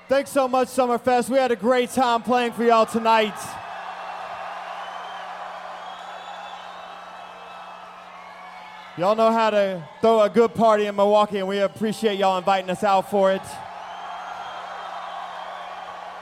Thanks so much, Summerfest. We had a great time playing for y'all tonight. Y'all know how to throw a good party in Milwaukee, and we appreciate y'all inviting us out for it.